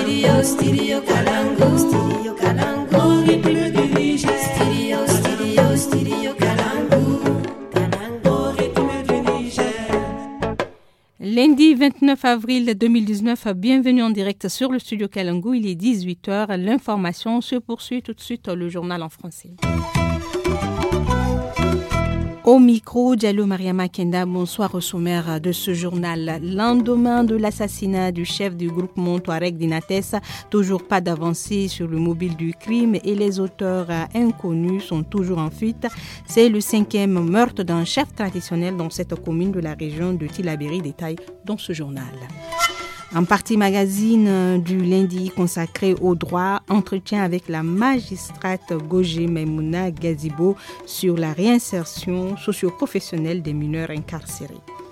Studio Kalangu, Studio Kalangu, rythme du Niger. Studio Kalangu, Kalangu, rythme du Niger. Lundi 29 avril 2019, bienvenue en direct sur le Studio Kalangu. Il est 18h. L'information se poursuit tout de suite, le journal en français. Au micro, Diallo Mariama Kenda, bonsoir au sommaire de ce journal. Lendemain de l'assassinat du chef du groupement Touareg d'Inates, toujours pas d'avancée sur le mobile du crime et les auteurs inconnus sont toujours en fuite. C'est le 5e meurtre d'un chef traditionnel dans cette commune de la région de Tillabéri, détail dans ce journal. En partie magazine du lundi consacré au droit, entretien avec la magistrate Gogé Maimouna Gazibo sur la réinsertion socio-professionnelle des mineurs incarcérés.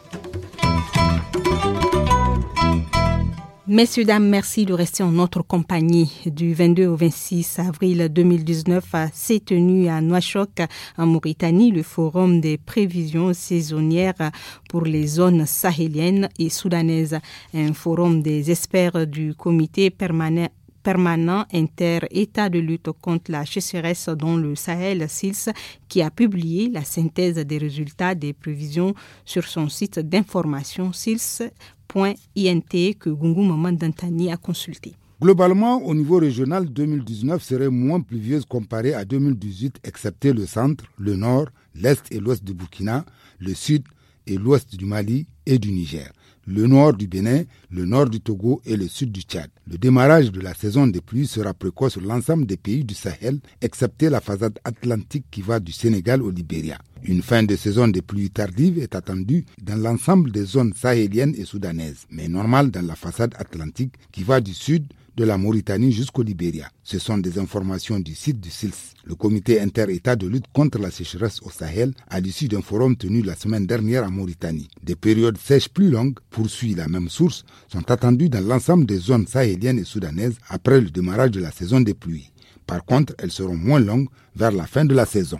Messieurs, dames, merci de rester en notre compagnie. Du 22 au 26 avril 2019 s'est tenu à Nouakchott, en Mauritanie, le forum des prévisions saisonnières pour les zones sahéliennes et soudanaises. Un forum des experts du comité permanent inter-État de lutte contre la sécheresse dans le Sahel, SILS, qui a publié la synthèse des résultats des prévisions sur son site d'information SILS.int que Gungu Maman Dantani a consulté. Globalement, au niveau régional, 2019 serait moins pluvieuse comparée à 2018, excepté le centre, le nord, l'est et l'ouest du Burkina, le sud et l'ouest du Mali et du Niger, le nord du Bénin, le nord du Togo et le sud du Tchad. Le démarrage de la saison des pluies sera précoce sur l'ensemble des pays du Sahel, excepté la façade atlantique qui va du Sénégal au Libéria. Une fin de saison des pluies tardives est attendue dans l'ensemble des zones sahéliennes et soudanaises, mais normale dans la façade atlantique qui va du sud de la Mauritanie jusqu'au Libéria. Ce sont des informations du site du SILS, le comité inter-État de lutte contre la sécheresse au Sahel, à l'issue d'un forum tenu la semaine dernière en Mauritanie. Des périodes sèches plus longues, poursuit la même source, sont attendues dans l'ensemble des zones sahéliennes et soudanaises après le démarrage de la saison des pluies. Par contre, elles seront moins longues vers la fin de la saison.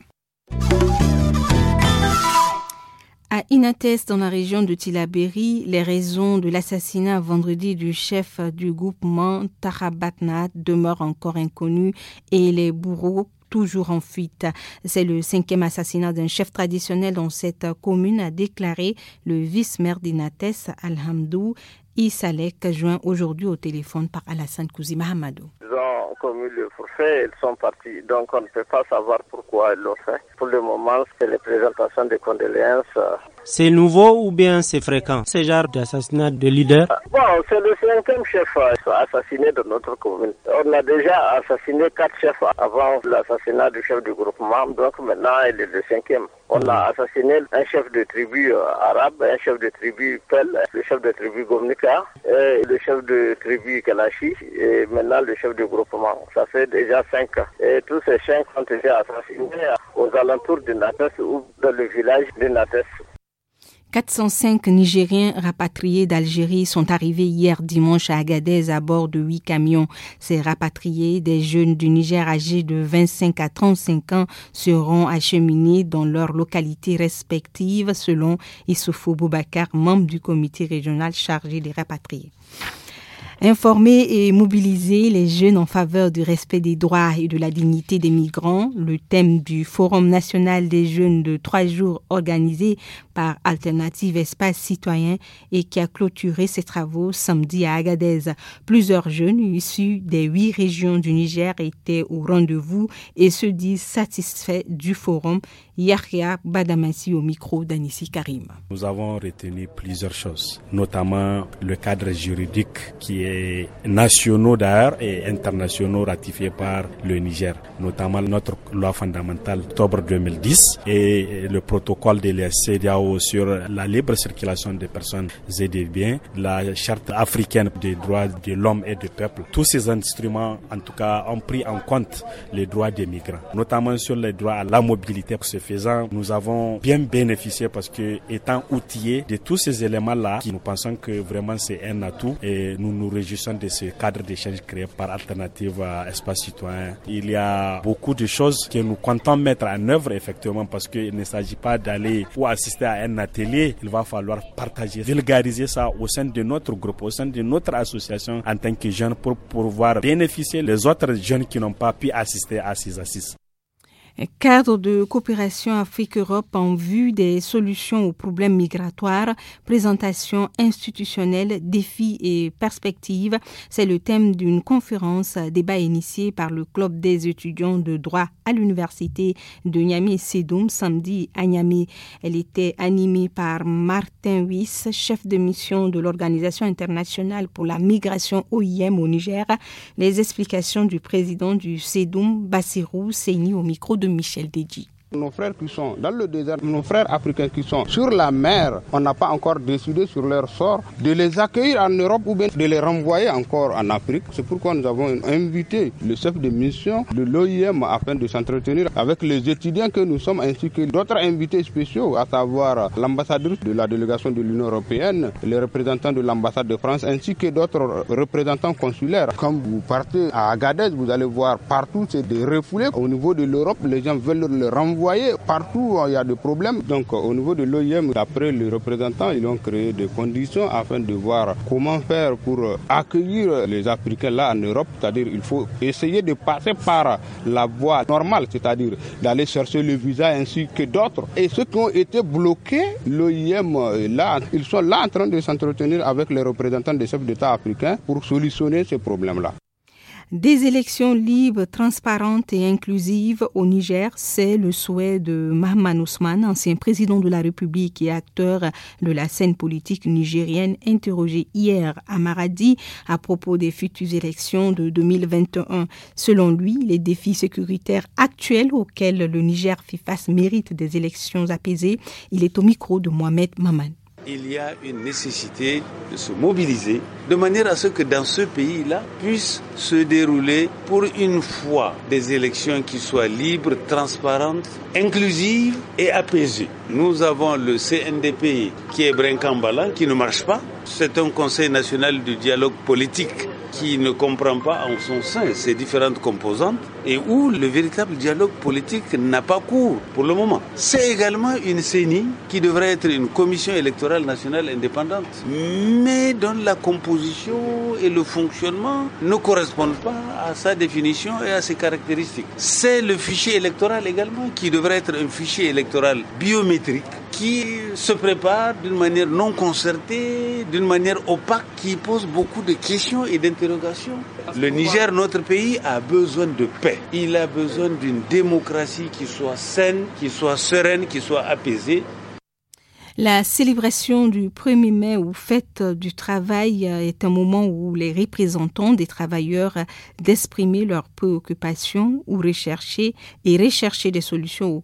À Inates, dans la région de Tillabéri, les raisons de l'assassinat vendredi du chef du groupement Tarabatna demeurent encore inconnues et les bourreaux toujours en fuite. C'est le 5e assassinat d'un chef traditionnel dans cette commune, a déclaré le vice-maire d'Inates, Alhamdou Issalek, joint aujourd'hui au téléphone par Alassane Kouzi Mahamadou. Ils ont commis le forfait, ils sont partis. Donc on ne peut pas savoir pourquoi ils l'ont fait. Pour le moment, c'est les présentations de condoléances. C'est nouveau ou bien c'est fréquent, ce genre d'assassinat de leader? Bon, c'est le 5e chef assassiné de notre commune. On a déjà assassiné 4 chefs avant l'assassinat du chef du groupement. Donc maintenant, il est le 5e. On a assassiné un chef de tribu arabe, un chef de tribu Pel, le chef de tribu Gomnika, et le chef de tribu Kalachi, et maintenant le chef du groupement. Ça fait déjà 5 ans. Et tous ces 5 ont été assassinés aux alentours de Nates ou dans le village de Nates. 405 Nigériens rapatriés d'Algérie sont arrivés hier dimanche à Agadez à bord de 8 camions. Ces rapatriés, des jeunes du Niger âgés de 25 à 35 ans, seront acheminés dans leurs localités respectives selon Issoufou Boubacar, membre du comité régional chargé des rapatriés. Informer et mobiliser les jeunes en faveur du respect des droits et de la dignité des migrants, le thème du Forum national des jeunes de 3 jours organisé par Alternative Espace Citoyen et qui a clôturé ses travaux samedi à Agadez. Plusieurs jeunes issus des 8 régions du Niger étaient au rendez-vous et se disent satisfaits du forum. Yahya Badamassi au micro d'Anissi Karim. Nous avons retenu plusieurs choses, notamment le cadre juridique qui est nationaux d'ailleurs et internationaux ratifié par le Niger, notamment notre loi fondamentale d'octobre 2010 et le protocole de la CEDEAO sur la libre circulation des personnes et des biens, la charte africaine des droits de l'homme et du peuple. Tous ces instruments, en tout cas, ont pris en compte les droits des migrants, notamment sur les droits à la mobilité. Ce faisant, nous avons bien bénéficié parce que, étant outillés de tous ces éléments-là, nous pensons que vraiment c'est un atout et nous nous réjouissons de ce cadre d'échange créé par Alternative Espace Citoyen. Il y a beaucoup de choses que nous comptons mettre en œuvre effectivement parce qu'il ne s'agit pas d'aller ou assister à un atelier. Il va falloir partager, vulgariser ça au sein de notre groupe, au sein de notre association en tant que jeunes pour pouvoir bénéficier les autres jeunes qui n'ont pas pu assister à ces assises. Cadre de coopération Afrique-Europe en vue des solutions aux problèmes migratoires, présentation institutionnelle, défis et perspectives. C'est le thème d'une conférence débat initiée par le Club des étudiants de droit à l'université de Niamey-Sédoum samedi à Niamey. Elle était animée par Martin Wyss, chef de mission de l'Organisation internationale pour la migration OIM au Niger. Les explications du président du Sédoum, Bassirou Seyni, au micro de Michel Deji. Nos frères qui sont dans le désert, nos frères africains qui sont sur la mer, on n'a pas encore décidé sur leur sort, de les accueillir en Europe ou bien de les renvoyer encore en Afrique. C'est pourquoi nous avons invité le chef de mission de l'OIM afin de s'entretenir avec les étudiants que nous sommes ainsi que d'autres invités spéciaux, à savoir l'ambassadeur de la délégation de l'Union européenne, les représentants de l'ambassade de France ainsi que d'autres représentants consulaires. Quand vous partez à Agadez, vous allez voir partout c'est des refoulés. Au niveau de l'Europe, les gens veulent le renvoyer. Partout il y a des problèmes. Donc au niveau de l'OIM, d'après les représentants, ils ont créé des conditions afin de voir comment faire pour accueillir les Africains là en Europe. C'est-à-dire il faut essayer de passer par la voie normale, c'est-à-dire d'aller chercher le visa ainsi que d'autres. Et ceux qui ont été bloqués, l'OIM là, ils sont là en train de s'entretenir avec les représentants des chefs d'État africains pour solutionner ces problèmes-là. Des élections libres, transparentes et inclusives au Niger, c'est le souhait de Mahaman Ousmane, ancien président de la République et acteur de la scène politique nigérienne, interrogé hier à Maradi à propos des futures élections de 2021. Selon lui, les défis sécuritaires actuels auxquels le Niger fait face méritent des élections apaisées. Il est au micro de Mohamed Maman. Il y a une nécessité de se mobiliser de manière à ce que dans ce pays-là puissent se dérouler pour une fois des élections qui soient libres, transparentes, inclusives et apaisées. Nous avons le CNDP qui est brinque-ballant, qui ne marche pas. C'est un Conseil national de dialogue politique qui ne comprend pas en son sein ces différentes composantes et où le véritable dialogue politique n'a pas cours pour le moment. C'est également une CENI qui devrait être une commission électorale nationale indépendante, mais dont la composition et le fonctionnement ne correspondent pas à sa définition et à ses caractéristiques. C'est le fichier électoral également qui devrait être un fichier électoral biométrique qui se prépare d'une manière non concertée, d'une manière opaque, qui pose beaucoup de questions et d'interrogations. Le Niger, notre pays, a besoin de paix. Il a besoin d'une démocratie qui soit saine, qui soit sereine, qui soit apaisée. La célébration du 1er mai ou fête du travail est un moment où les représentants des travailleurs d'exprimer leurs préoccupations ou rechercher des solutions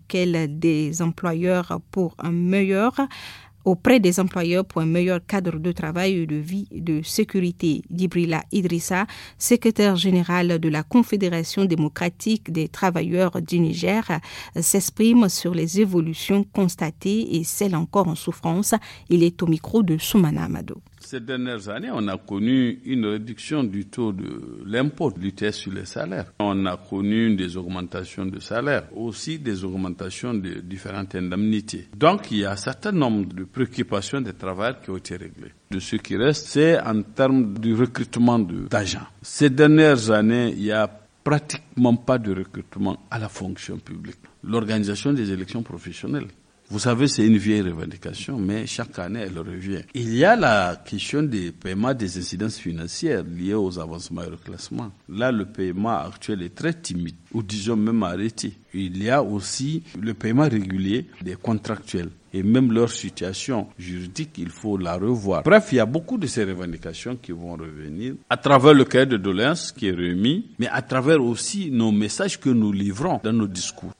auprès des employeurs pour un meilleur cadre de travail et de vie et de sécurité. Djibrila Idrissa, secrétaire général de la Confédération démocratique des travailleurs du Niger, s'exprime sur les évolutions constatées et celles encore en souffrance. Il est au micro de Soumana Amado. Ces dernières années, on a connu une réduction du taux de l'impôt, l'ITS sur les salaires. On a connu des augmentations de salaires, aussi des augmentations de différentes indemnités. Donc, il y a un certain nombre de préoccupations des travailleurs qui ont été réglées. De ce qui reste, c'est en termes du recrutement d'agents. Ces dernières années, il n'y a pratiquement pas de recrutement à la fonction publique. L'organisation des élections professionnelles. Vous savez, c'est une vieille revendication, mais chaque année, elle revient. Il y a la question des paiements des incidences financières liées aux avancements et reclassements. Là, le paiement actuel est très timide, ou disons même arrêté. Il y a aussi le paiement régulier des contractuels. Et même leur situation juridique, il faut la revoir. Bref, il y a beaucoup de ces revendications qui vont revenir à travers le cahier de doléances qui est remis, mais à travers aussi nos messages que nous livrons dans nos discours.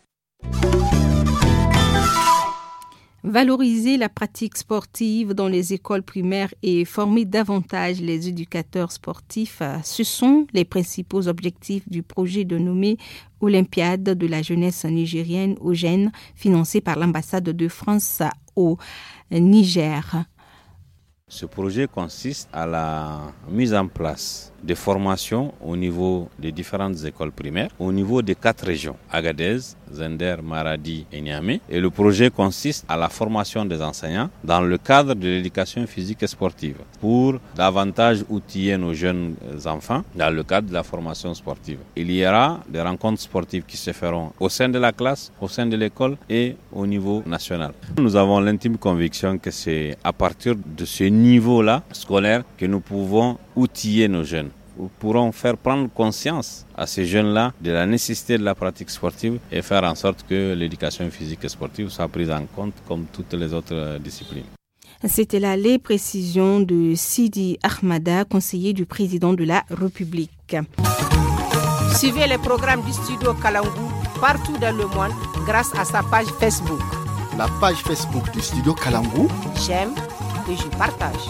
Valoriser la pratique sportive dans les écoles primaires et former davantage les éducateurs sportifs, ce sont les principaux objectifs du projet dénommé Olympiade de la jeunesse nigérienne OJEN, financé par l'ambassade de France au Niger. Ce projet consiste à la mise en place de formations au niveau des différentes écoles primaires, au niveau des 4 régions, Agadez, Zender, Maradi et Niamey. Et le projet consiste à la formation des enseignants dans le cadre de l'éducation physique et sportive pour davantage outiller nos jeunes enfants dans le cadre de la formation sportive. Il y aura des rencontres sportives qui se feront au sein de la classe, au sein de l'école et au niveau national. Nous avons l'intime conviction que c'est à partir de ce niveau-là scolaire que nous pouvons outiller nos jeunes. Nous pourrons faire prendre conscience à ces jeunes-là de la nécessité de la pratique sportive et faire en sorte que l'éducation physique et sportive soit prise en compte comme toutes les autres disciplines. C'était là les précisions de Sidi Ahmada, conseiller du président de la République. Suivez les programmes du studio Kalangou partout dans le monde grâce à sa page Facebook. La page Facebook du studio Kalangou. J'aime et je partage.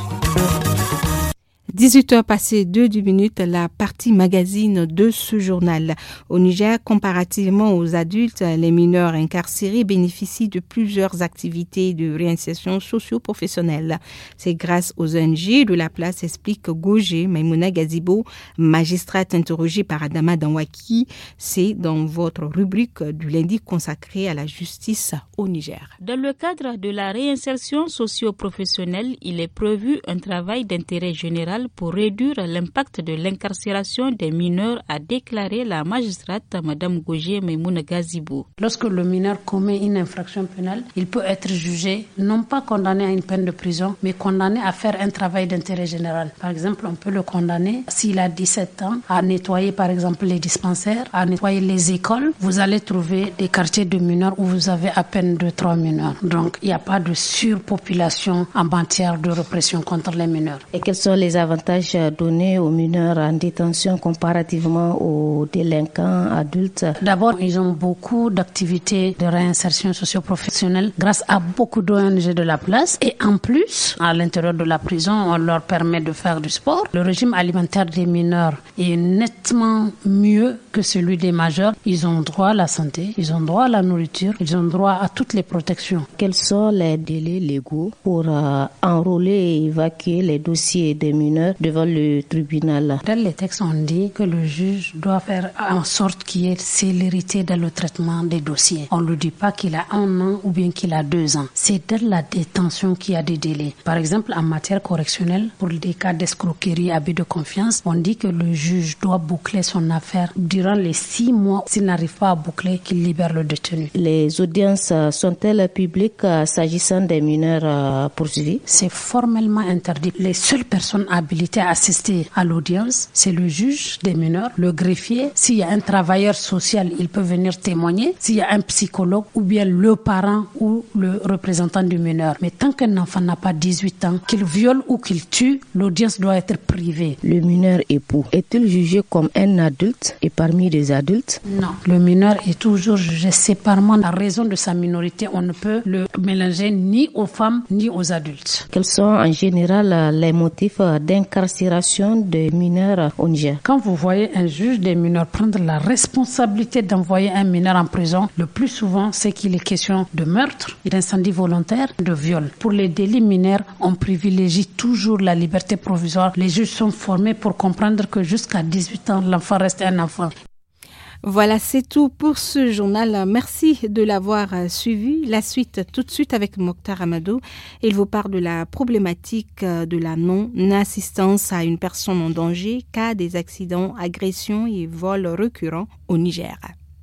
18h passées 2 minutes, la partie magazine de ce journal. Au Niger, comparativement aux adultes, les mineurs incarcérés bénéficient de plusieurs activités de réinsertion socio-professionnelle. C'est grâce aux ONG de la place, explique Gogé Maimouna Gazibo, magistrate interrogée par Adama Danwaki. C'est dans votre rubrique du lundi consacrée à la justice au Niger. Dans le cadre de la réinsertion socio-professionnelle, il est prévu un travail d'intérêt général pour réduire l'impact de l'incarcération des mineurs, a déclaré la magistrate Madame Gogé Maimouna Gazibo. Lorsque le mineur commet une infraction pénale, il peut être jugé, non pas condamné à une peine de prison, mais condamné à faire un travail d'intérêt général. Par exemple, on peut le condamner, s'il a 17 ans, à nettoyer par exemple les dispensaires, à nettoyer les écoles. Vous allez trouver des quartiers de mineurs où vous avez à peine 2-3 mineurs. Donc, il n'y a pas de surpopulation en matière de répression contre les mineurs. Et quels sont les avantages donnés aux mineurs en détention comparativement aux délinquants adultes? D'abord, ils ont beaucoup d'activités de réinsertion socio-professionnelle grâce à beaucoup d'ONG de la place. Et en plus, à l'intérieur de la prison, on leur permet de faire du sport. Le régime alimentaire des mineurs est nettement mieux que celui des majeurs. Ils ont droit à la santé, ils ont droit à la nourriture, ils ont droit à toutes les protections. Quels sont les délais légaux pour enrôler et évacuer les dossiers des mineurs devant le tribunal? Dans les textes, on dit que le juge doit faire en sorte qu'il y ait célérité dans le traitement des dossiers. On ne lui dit pas qu'il a 1 an ou bien qu'il a 2 ans. C'est dans la détention qu'il y a des délais. Par exemple, en matière correctionnelle, pour des cas d'escroquerie, abus de confiance, on dit que le juge doit boucler son affaire durant les 6 mois. S'il n'arrive pas à boucler, qu'il libère le détenu. Les audiences sont-elles publiques s'agissant des mineurs poursuivis? C'est formellement interdit. Les seules personnes habilitées à assister à l'audience, c'est le juge des mineurs, le greffier. S'il y a un travailleur social, il peut venir témoigner. S'il y a un psychologue ou bien le parent ou le représentant du mineur. Mais tant qu'un enfant n'a pas 18 ans, qu'il viole ou qu'il tue, l'audience doit être privée. Le mineur époux est-il jugé comme un adulte et parmi les adultes? Non, le mineur est toujours jugé séparément. À raison de sa minorité, on ne peut le mélanger ni aux femmes ni aux adultes. Quels sont en général les motifs d'incarcération des mineurs au Niger? Quand vous voyez un juge des mineurs prendre la responsabilité d'envoyer un mineur en prison, le plus souvent, c'est qu'il est question de meurtre, d'incendie volontaire, de viol. Pour les délits mineurs, on privilégie toujours la liberté provisoire. Les juges sont formés pour comprendre que jusqu'à 18 ans, l'enfant reste un enfant. Voilà, c'est tout pour ce journal. Merci de l'avoir suivi. La suite tout de suite avec Mokhtar Amadou. Il vous parle de la problématique de la non-assistance à une personne en danger, cas des accidents, agressions et vols récurrents au Niger.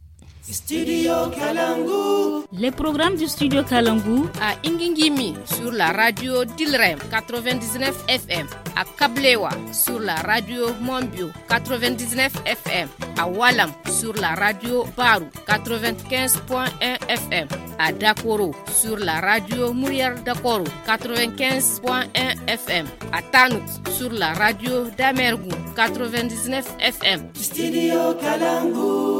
Studio Kalangu. Les programmes du Studio Kalangu à Ingingimi sur la radio Dilrem 99 FM, à Kablewa sur la radio Monbio 99 FM, à Walam sur la radio Baru 95.1 FM, à Dakoro sur la radio Mouriar Dakoro 95.1 FM, à Tanout sur la radio Damergou 99 FM. Studio Kalangu.